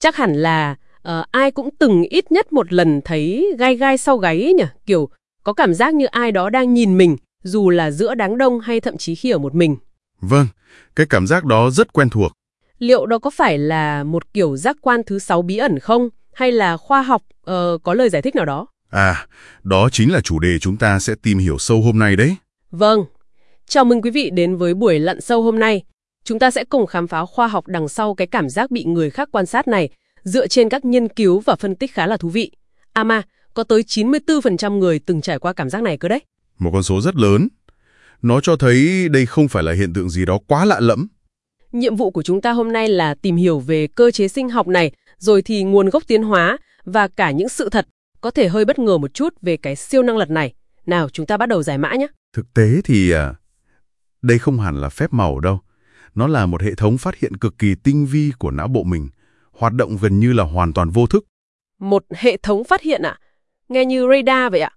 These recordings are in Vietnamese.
Chắc hẳn là ai cũng từng ít nhất một lần thấy gai gai sau gáy ấy nhỉ, kiểu có cảm giác như ai đó đang nhìn mình, dù là giữa đám đông hay thậm chí khi ở một mình. Vâng, cái cảm giác đó rất quen thuộc. Liệu đó có phải là một kiểu giác quan thứ 6 bí ẩn không? Hay là khoa học có lời giải thích nào đó? À, đó chính là chủ đề chúng ta sẽ tìm hiểu sâu hôm nay đấy. Vâng, chào mừng quý vị đến với buổi lặn sâu hôm nay. Chúng ta sẽ cùng khám phá khoa học đằng sau cái cảm giác bị người khác quan sát này, dựa trên các nghiên cứu và phân tích khá là thú vị. Mà có tới 94% người từng trải qua cảm giác này cơ đấy. Một con số rất lớn. Nó cho thấy đây không phải là hiện tượng gì đó quá lạ lẫm. Nhiệm vụ của chúng ta hôm nay là tìm hiểu về cơ chế sinh học này, rồi thì nguồn gốc tiến hóa và cả những sự thật có thể hơi bất ngờ một chút về cái siêu năng lực này. Nào, chúng ta bắt đầu giải mã nhé. Thực tế thì đây không hẳn là phép màu đâu. Nó là một hệ thống phát hiện cực kỳ tinh vi của não bộ mình, hoạt động gần như là hoàn toàn vô thức. Một hệ thống phát hiện à? Nghe như radar vậy ạ?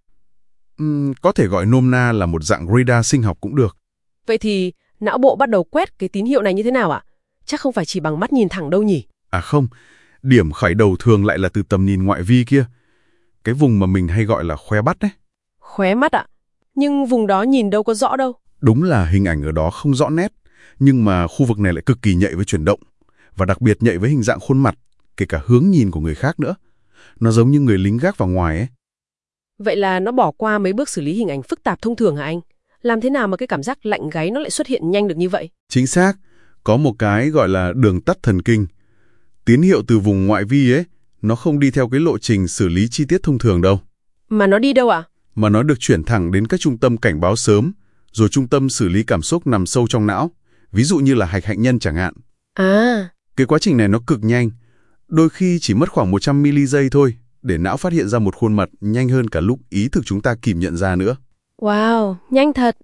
Có thể gọi nôm na là một dạng radar sinh học cũng được. Vậy thì não bộ bắt đầu quét cái tín hiệu này như thế nào ạ? Chắc không phải chỉ bằng mắt nhìn thẳng đâu nhỉ? À không, điểm khởi đầu thường lại là từ tầm nhìn ngoại vi kia. Cái vùng mà mình hay gọi là khóe mắt đấy. Khóe mắt ạ? Nhưng vùng đó nhìn đâu có rõ đâu. Đúng là hình ảnh ở đó không rõ nét, nhưng mà khu vực này lại cực kỳ nhạy với chuyển động, và đặc biệt nhạy với hình dạng khuôn mặt, kể cả hướng nhìn của người khác nữa. Nó giống như người lính gác vào ngoài ấy. Vậy là nó bỏ qua mấy bước xử lý hình ảnh phức tạp thông thường hả anh? Làm thế nào mà cái cảm giác lạnh gáy nó lại xuất hiện nhanh được như vậy? Chính xác, có một cái gọi là đường tắt thần kinh. Tín hiệu từ vùng ngoại vi ấy, nó không đi theo cái lộ trình xử lý chi tiết thông thường đâu. Mà nó đi đâu ạ? Mà nó được chuyển thẳng đến các trung tâm cảnh báo sớm, rồi trung tâm xử lý cảm xúc nằm sâu trong não, ví dụ như là hạch hạnh nhân chẳng hạn. À, Cái quá trình này nó cực nhanh, đôi khi chỉ mất khoảng 100 ms thôi, để não phát hiện ra một khuôn mặt nhanh hơn cả lúc ý thực chúng ta kịp nhận ra nữa. wow, nhanh thật.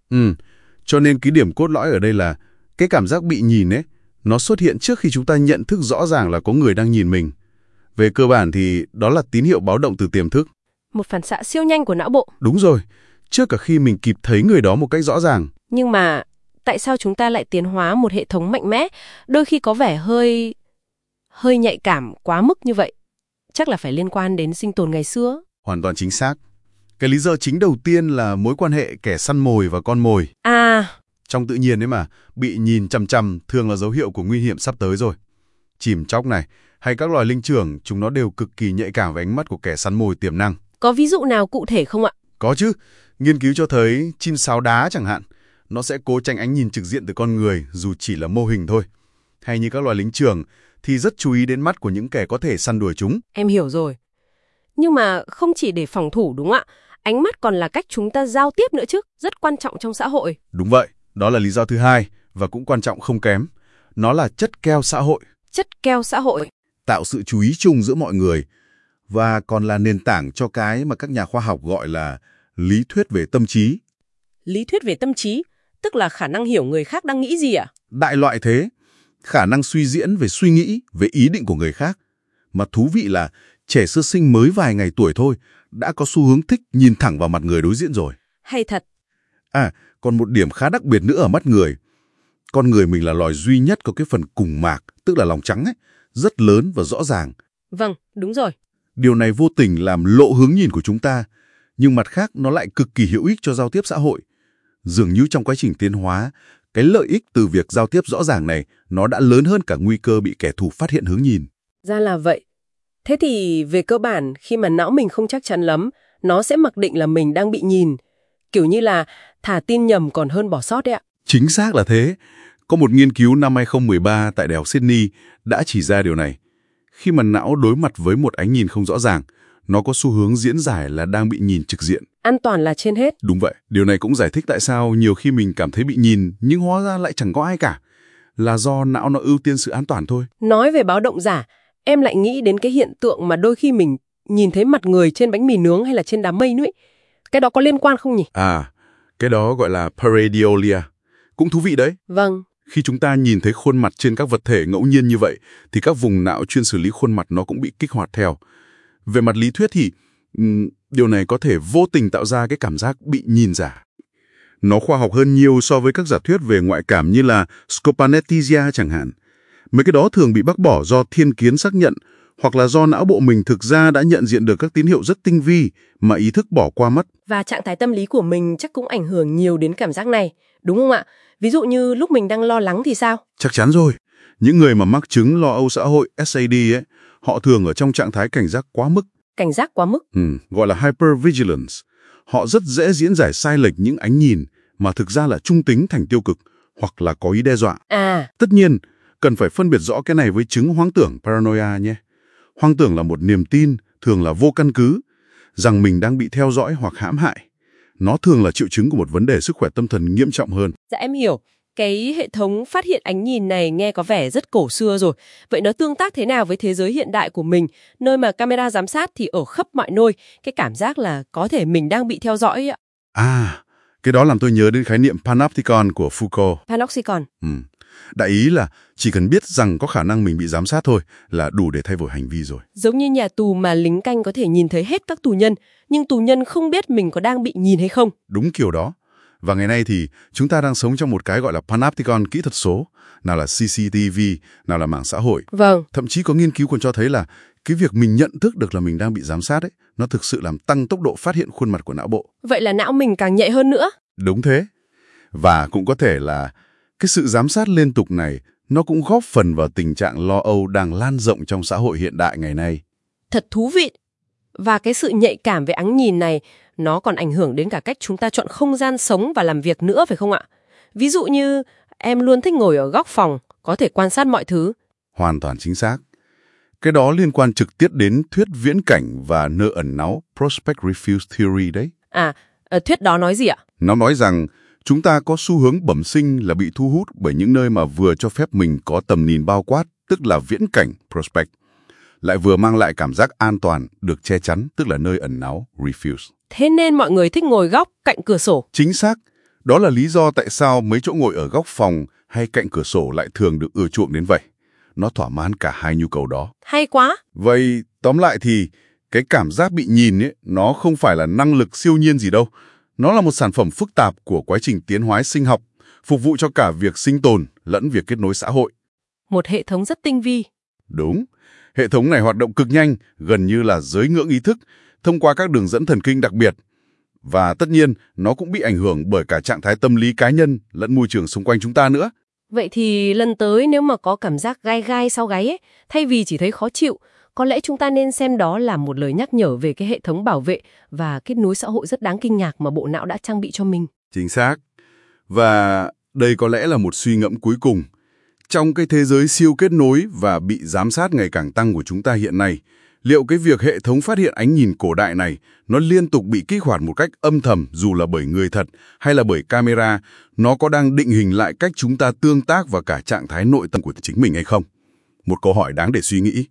Cho nên cái điểm cốt lõi ở đây là cái cảm giác bị nhìn ấy, nó xuất hiện trước khi chúng ta nhận thức rõ ràng là có người đang nhìn mình. Về cơ bản thì đó là tín hiệu báo động từ tiềm thức. Một phản xạ siêu nhanh của não bộ. Đúng rồi, trước cả khi mình kịp thấy người đó một cách rõ ràng. Nhưng mà tại sao chúng ta lại tiến hóa một hệ thống mạnh mẽ, đôi khi có vẻ hơi nhạy cảm quá mức như vậy? Chắc là phải liên quan đến sinh tồn ngày xưa. Hoàn toàn chính xác. Cái lý do chính đầu tiên là mối quan hệ kẻ săn mồi và con mồi. Trong tự nhiên ấy mà, bị nhìn chằm chằm thường là dấu hiệu của nguy hiểm sắp tới rồi. Chìm chóc này, hay các loài linh trưởng, chúng nó đều cực kỳ nhạy cảm với ánh mắt của kẻ săn mồi tiềm năng. Có ví dụ nào cụ thể không ạ? Có chứ. Nghiên cứu cho thấy chim sáo đá chẳng hạn, nó sẽ cố tránh ánh nhìn trực diện từ con người dù chỉ là mô hình thôi. Hay như các loài lính trưởng thì rất chú ý đến mắt của những kẻ có thể săn đuổi chúng. Em hiểu rồi. Nhưng mà không chỉ để phòng thủ đúng không ạ? Ánh mắt còn là cách chúng ta giao tiếp nữa chứ, rất quan trọng trong xã hội. Đúng vậy, đó là lý do thứ hai và cũng quan trọng không kém. Nó là chất keo xã hội. Chất keo xã hội. Tạo sự chú ý chung giữa mọi người và còn là nền tảng cho cái mà các nhà khoa học gọi là lý thuyết về tâm trí. Lý thuyết về tâm trí, tức là khả năng hiểu người khác đang nghĩ gì ạ? Đại loại thế, khả năng suy diễn về suy nghĩ, về ý định của người khác. Mà thú vị là trẻ sơ sinh mới vài ngày tuổi thôi đã có xu hướng thích nhìn thẳng vào mặt người đối diện rồi. Hay thật. Còn một điểm khá đặc biệt nữa ở mắt người. Con người mình là loài duy nhất có cái phần cùng mạc, tức là lòng trắng ấy, rất lớn và rõ ràng. Vâng, đúng rồi. Điều này vô tình làm lộ hướng nhìn của chúng ta, nhưng mặt khác nó lại cực kỳ hữu ích cho giao tiếp xã hội. Dường như trong quá trình tiến hóa, cái lợi ích từ việc giao tiếp rõ ràng này nó đã lớn hơn cả nguy cơ bị kẻ thù phát hiện hướng nhìn. Ra là vậy. Thế thì về cơ bản, khi mà não mình không chắc chắn lắm, nó sẽ mặc định là mình đang bị nhìn. Kiểu như là thả tin nhầm còn hơn bỏ sót đấy ạ. Chính xác là thế. Có một nghiên cứu năm 2013 tại Đại học Sydney đã chỉ ra điều này. Khi mà não đối mặt với một ánh nhìn không rõ ràng, nó có xu hướng diễn giải là đang bị nhìn trực diện. An toàn là trên hết. Đúng vậy. Điều này cũng giải thích tại sao nhiều khi mình cảm thấy bị nhìn nhưng hóa ra lại chẳng có ai cả. Là do não nó ưu tiên sự an toàn thôi. Nói về báo động giả, em lại nghĩ đến cái hiện tượng mà đôi khi mình nhìn thấy mặt người trên bánh mì nướng hay là trên đám mây nữa ấy. Cái đó có liên quan không nhỉ? Cái đó gọi là pareidolia. Cũng thú vị đấy. Vâng. Khi chúng ta nhìn thấy khuôn mặt trên các vật thể ngẫu nhiên như vậy, thì các vùng não chuyên xử lý khuôn mặt nó cũng bị kích hoạt theo. Về mặt lý thuyết thì điều này có thể vô tình tạo ra cái cảm giác bị nhìn giả. Nó khoa học hơn nhiều so với các giả thuyết về ngoại cảm như là scopanethesia chẳng hạn. Mấy cái đó thường bị bác bỏ do thiên kiến xác nhận Hoặc là do não bộ mình thực ra đã nhận diện được các tín hiệu rất tinh vi mà ý thức bỏ qua mất. Và trạng thái tâm lý của mình chắc cũng ảnh hưởng nhiều đến cảm giác này, đúng không ạ? Ví dụ như lúc mình đang lo lắng thì sao? Chắc chắn rồi. Những người mà mắc chứng lo âu xã hội SAD ấy, họ thường ở trong trạng thái cảnh giác quá mức. Cảnh giác quá mức? Gọi là hypervigilance. Họ rất dễ diễn giải sai lệch những ánh nhìn mà thực ra là trung tính thành tiêu cực hoặc là có ý đe dọa. Tất nhiên, cần phải phân biệt rõ cái này với chứng hoang tưởng paranoia nhé. Hoang tưởng là một niềm tin, thường là vô căn cứ, rằng mình đang bị theo dõi hoặc hãm hại. Nó thường là triệu chứng của một vấn đề sức khỏe tâm thần nghiêm trọng hơn. Dạ em hiểu. Cái hệ thống phát hiện ánh nhìn này nghe có vẻ rất cổ xưa rồi. Vậy nó tương tác thế nào với thế giới hiện đại của mình, nơi mà camera giám sát thì ở khắp mọi nơi, cái cảm giác là có thể mình đang bị theo dõi ạ? Cái đó làm tôi nhớ đến khái niệm panopticon của Foucault. Panopticon. Đại ý là chỉ cần biết rằng có khả năng mình bị giám sát thôi là đủ để thay đổi hành vi rồi. Giống như nhà tù mà lính canh có thể nhìn thấy hết các tù nhân, nhưng tù nhân không biết mình có đang bị nhìn hay không. Đúng kiểu đó. Và ngày nay thì chúng ta đang sống trong một cái gọi là panopticon kỹ thuật số, nào là CCTV, nào là mạng xã hội. Vâng. Thậm chí có nghiên cứu còn cho thấy là cái việc mình nhận thức được là mình đang bị giám sát ấy, nó thực sự làm tăng tốc độ phát hiện khuôn mặt của não bộ. Vậy là não mình càng nhạy hơn nữa. Đúng thế. Và cũng có thể là cái sự giám sát liên tục này, nó cũng góp phần vào tình trạng lo âu đang lan rộng trong xã hội hiện đại ngày nay. Thật thú vị. Và cái sự nhạy cảm về ánh nhìn này, nó còn ảnh hưởng đến cả cách chúng ta chọn không gian sống và làm việc nữa phải không ạ? Ví dụ như em luôn thích ngồi ở góc phòng, có thể quan sát mọi thứ. Hoàn toàn chính xác. Cái đó liên quan trực tiếp đến thuyết viễn cảnh và nơi ẩn náu, Prospect Refuse Theory đấy. Thuyết đó nói gì ạ? Nó nói rằng chúng ta có xu hướng bẩm sinh là bị thu hút bởi những nơi mà vừa cho phép mình có tầm nhìn bao quát, tức là viễn cảnh, Prospect, lại vừa mang lại cảm giác an toàn, được che chắn, tức là nơi ẩn náu, Refuse. Thế nên mọi người thích ngồi góc cạnh cửa sổ. Chính xác. Đó là lý do tại sao mấy chỗ ngồi ở góc phòng hay cạnh cửa sổ lại thường được ưa chuộng đến vậy. Nó thỏa mãn cả hai nhu cầu đó. Hay quá. Vậy tóm lại thì cái cảm giác bị nhìn ấy, nó không phải là năng lực siêu nhiên gì đâu. Nó là một sản phẩm phức tạp của quá trình tiến hóa sinh học, phục vụ cho cả việc sinh tồn lẫn việc kết nối xã hội. Một hệ thống rất tinh vi. Đúng. Hệ thống này hoạt động cực nhanh, gần như là dưới ngưỡng ý thức, thông qua các đường dẫn thần kinh đặc biệt. Và tất nhiên, nó cũng bị ảnh hưởng bởi cả trạng thái tâm lý cá nhân lẫn môi trường xung quanh chúng ta nữa. Vậy thì lần tới nếu mà có cảm giác gai gai sau gáy ấy, thay vì chỉ thấy khó chịu, có lẽ chúng ta nên xem đó là một lời nhắc nhở về cái hệ thống bảo vệ và kết nối xã hội rất đáng kinh ngạc mà bộ não đã trang bị cho mình. Chính xác. Và đây có lẽ là một suy ngẫm cuối cùng. Trong cái thế giới siêu kết nối và bị giám sát ngày càng tăng của chúng ta hiện nay, liệu cái việc hệ thống phát hiện ánh nhìn cổ đại này nó liên tục bị kích hoạt một cách âm thầm dù là bởi người thật hay là bởi camera, nó có đang định hình lại cách chúng ta tương tác và cả trạng thái nội tâm của chính mình hay không? Một câu hỏi đáng để suy nghĩ.